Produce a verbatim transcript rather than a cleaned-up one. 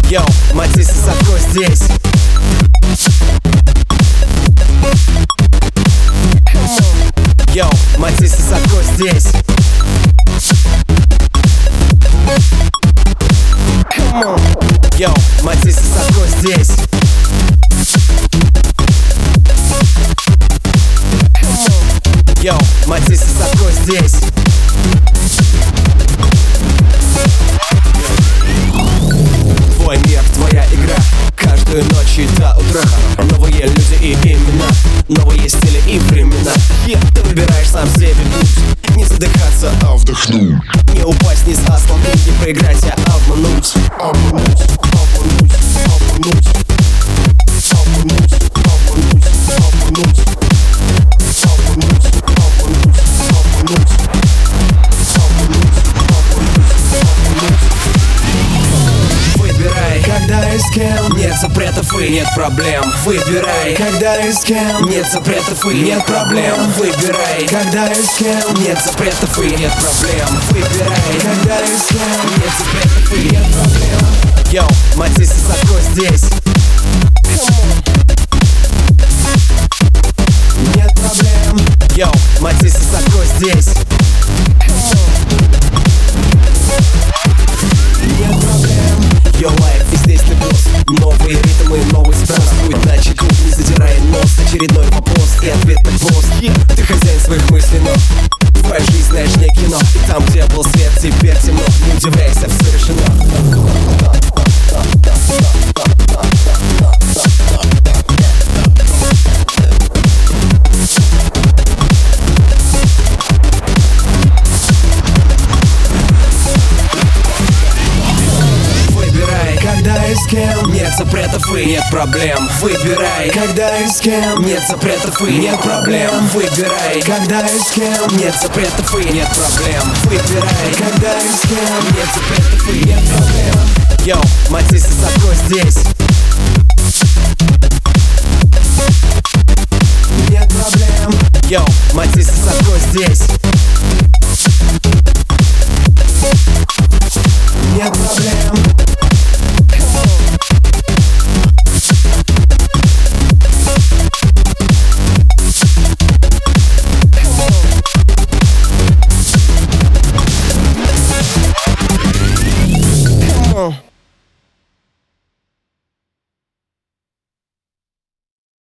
Йоу, Матис и Садко здесь. Йоу, Матис и Садко здесь. Йоу, Матис и Садко здесь. Йоу, Матис и Садко здесь. Твой мир, твоя игра, каждую ночь и до утра. Новые люди и имена, новые стили и времена. yeah, Ты выбираешь сам себе путь, не задыхаться, а вдохнуть. Не упасть, не заслонить, не проиграть, а обмануть. Обмануть, обмануть, обмануть. Обмануть, обмануть, обмануть. Обмануть, обмануть, обмануть. Выбирай, когда и с кем. Нет запретов и нет проблем. Выбирай, когда и с кем. Нет запретов и нет проблем. Выбирай, когда и с кем. Нет запретов и нет проблем. Выбирай, когда и с кем. Нет запретов и нет проблем. Йоу, Матис и Садко здесь. Нет проблем. Йоу, Матис и Садко здесь. Нет проблем. Йо, лайф, и здесь ты босс. Новые ритмы, новый спрос. Будь на чеку, не задирай нос. Очередной вопрос и ответ так прост. yeah. Ты хозяин своих мыслей, но твоя жизнь, знаешь, не кино. И там, где был свет, теперь темно. Не удивляйся, все решено. С кем. Нет запретов и нет проблем. Выбирай, когда и с кем. Нет запретов и нет проблем. Выбирай, когда и с кем. Нет запретов и нет проблем. Выбирай, когда и с кем. Нет запретов и нет проблем. Йоу, Матис и Садко здесь. Нет проблем. Йоу, Матис и Садко здесь.